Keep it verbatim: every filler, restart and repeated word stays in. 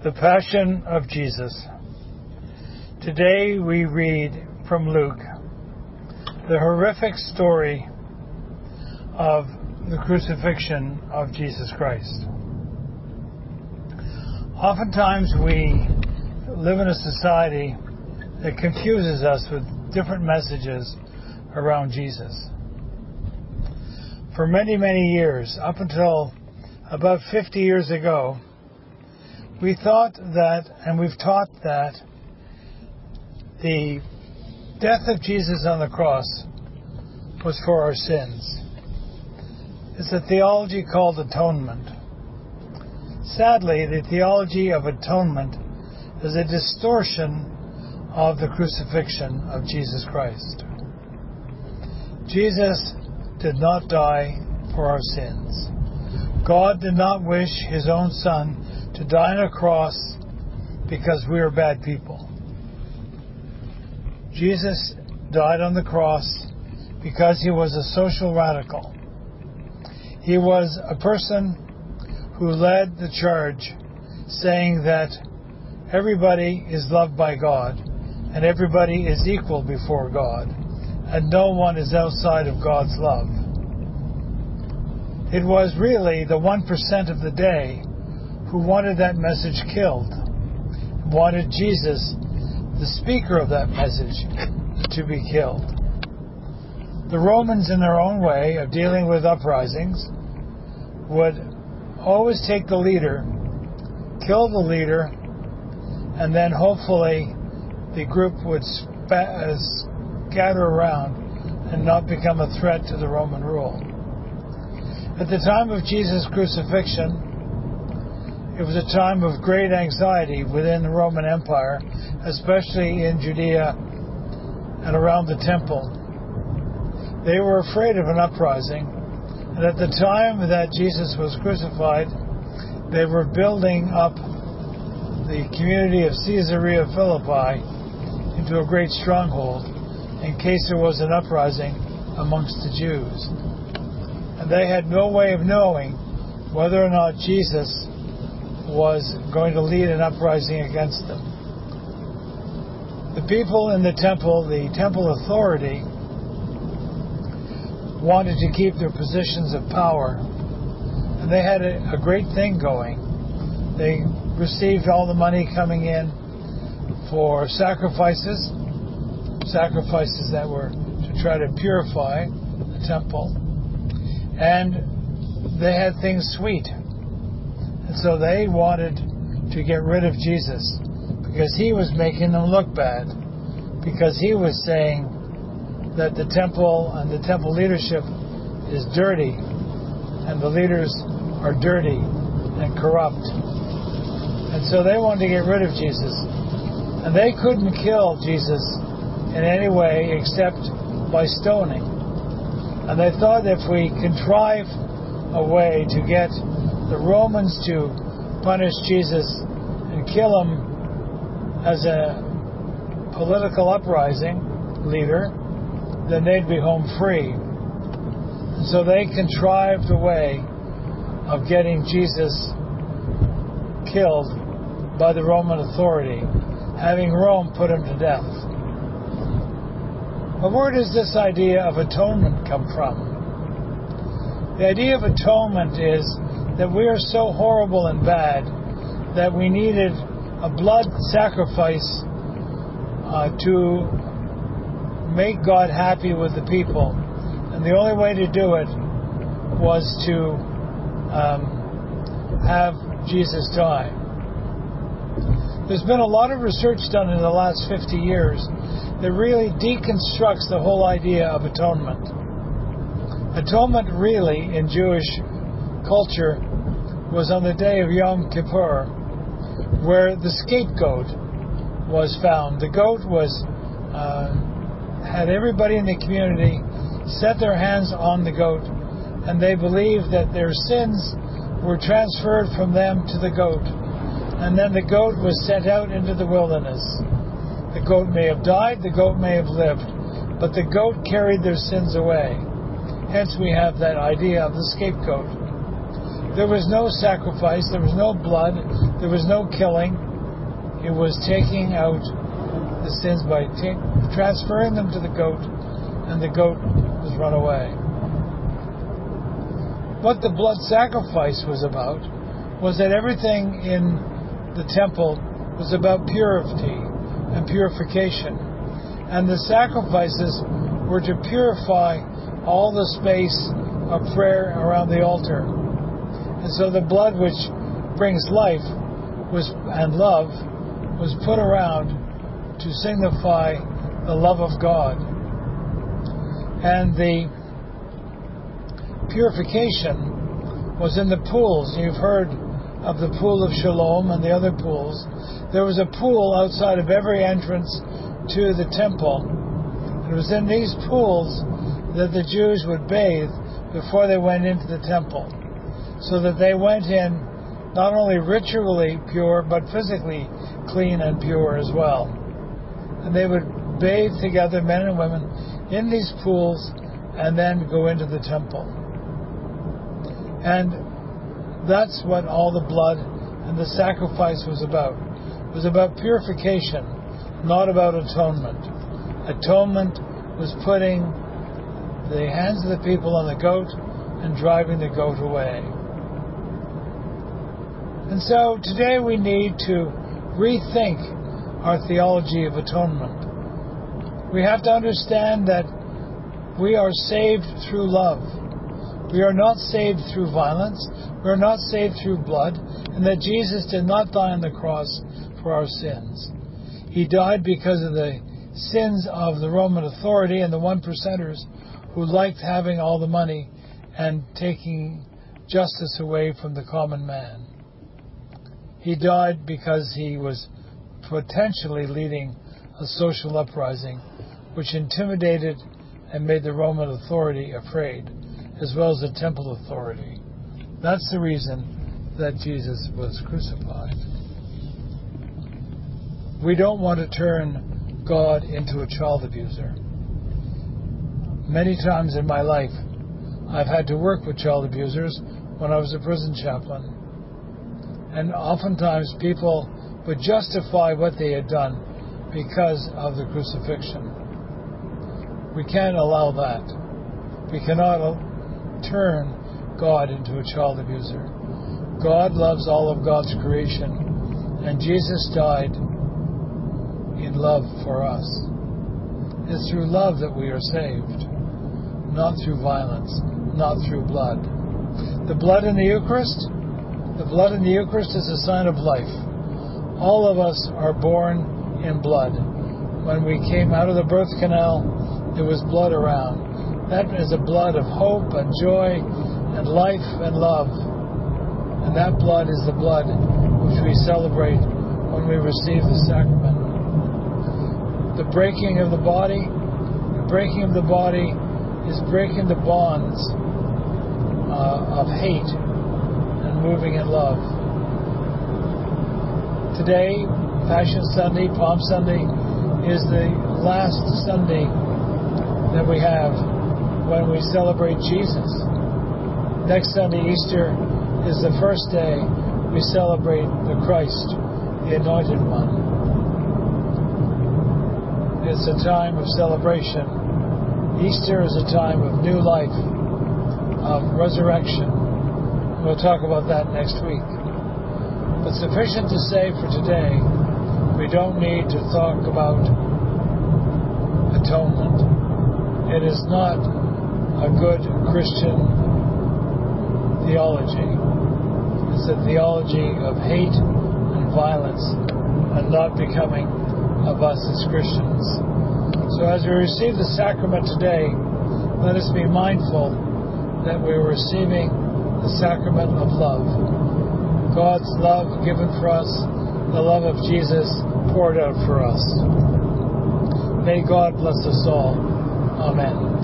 The Passion of Jesus. Today we read from Luke the horrific story of the crucifixion of Jesus Christ. Oftentimes we live in a society that confuses us with different messages around Jesus. For many, many years, up until about fifty years ago, we thought that, and we've taught that, the death of Jesus on the cross was for our sins. It's a theology called atonement. Sadly, the theology of atonement is a distortion of the crucifixion of Jesus Christ. Jesus did not die for our sins. God did not wish His own Son to die on a cross because we are bad people. Jesus died on the cross because He was a social radical. He was a person who led the charge saying that everybody is loved by God and everybody is equal before God and no one is outside of God's love. It was really the one percent of the day who wanted that message killed, wanted Jesus, the speaker of that message, to be killed. The Romans, in their own way of dealing with uprisings, would always take the leader, kill the leader, and then hopefully the group would spa- scatter around and not become a threat to the Roman rule. At the time of Jesus' crucifixion, it was a time of great anxiety within the Roman Empire, especially in Judea and around the temple. They were afraid of an uprising, and at the time that Jesus was crucified, they were building up the community of Caesarea Philippi into a great stronghold in case there was an uprising amongst the Jews. And they had no way of knowing whether or not Jesus was going to lead an uprising against them. The people in the temple, the temple authority, wanted to keep their positions of power, and they had a, a great thing going. They received all the money coming in for sacrifices, sacrifices that were to try to purify the temple, and they had things sweet. And so they wanted to get rid of Jesus because He was making them look bad, because He was saying that the temple and the temple leadership is dirty and the leaders are dirty and corrupt. And so they wanted to get rid of Jesus. And they couldn't kill Jesus in any way except by stoning. And they thought if we contrive a way to get the Romans to punish Jesus and kill Him as a political uprising leader, then they'd be home free. And so they contrived a way of getting Jesus killed by the Roman authority, having Rome put Him to death. But where does this idea of atonement come from? The idea of atonement is that we are so horrible and bad that we needed a blood sacrifice uh, to make God happy with the people. And the only way to do it was to um, have Jesus die. There's been a lot of research done in the last fifty years that really deconstructs the whole idea of atonement. Atonement really, in Jewish culture, was on the day of Yom Kippur, where the scapegoat was found. The goat was uh, had everybody in the community set their hands on the goat, and they believed that their sins were transferred from them to the goat, and then the goat was sent out into the wilderness. The goat may have died, the goat may have lived, but the goat carried their sins away. Hence we have that idea of the scapegoat. There was no sacrifice, there was no blood, there was no killing. It was taking out the sins by t- transferring them to the goat, and the goat was run away. What the blood sacrifice was about was that everything in the temple was about purity and purification. And the sacrifices were to purify all the space of prayer around the altar. And so the blood which brings life was and love was put around to signify the love of God. And the purification was in the pools. You've heard of the pool of Siloam and the other pools. There was a pool outside of every entrance to the temple. It was in these pools that the Jews would bathe before they went into the temple, so that they went in not only ritually pure, but physically clean and pure as well. And they would bathe together, men and women, in these pools, and then go into the temple. And that's what all the blood and the sacrifice was about. It was about purification, not about atonement. Atonement was putting the hands of the people on the goat and driving the goat away. And so today we need to rethink our theology of atonement. We have to understand that we are saved through love. We are not saved through violence. We are not saved through blood. And that Jesus did not die on the cross for our sins. He died because of the sins of the Roman authority and the one percenters who liked having all the money and taking justice away from the common man. He died because he was potentially leading a social uprising which intimidated and made the Roman authority afraid, as well as the temple authority. That's the reason that Jesus was crucified. We don't want to turn God into a child abuser. Many times in my life, I've had to work with child abusers when I was a prison chaplain. And oftentimes people would justify what they had done because of the crucifixion. We can't allow that. We cannot turn God into a child abuser. God loves all of God's creation, and Jesus died in love for us. It's through love that we are saved, not through violence, not through blood. The blood in the Eucharist, the blood in the Eucharist is a sign of life. All of us are born in blood. When we came out of the birth canal, there was blood around. That is a blood of hope and joy and life and love. And that blood is the blood which we celebrate when we receive the sacrament. The breaking of the body, the breaking of the body is breaking the bonds uh, of hate and moving in love. Today, Passion Sunday, Palm Sunday, is the last Sunday that we have when we celebrate Jesus. Next Sunday, Easter, is the first day we celebrate the Christ, the Anointed One. It's a time of celebration. Easter is a time of new life, of resurrection. We'll talk about that next week. But sufficient to say for today, we don't need to talk about atonement. It is not a good Christian theology. It's a theology of hate and violence and not becoming of us as Christians. So as we receive the sacrament today, let us be mindful that we're receiving the sacrament of love. God's love given for us, the love of Jesus poured out for us. May God bless us all. Amen.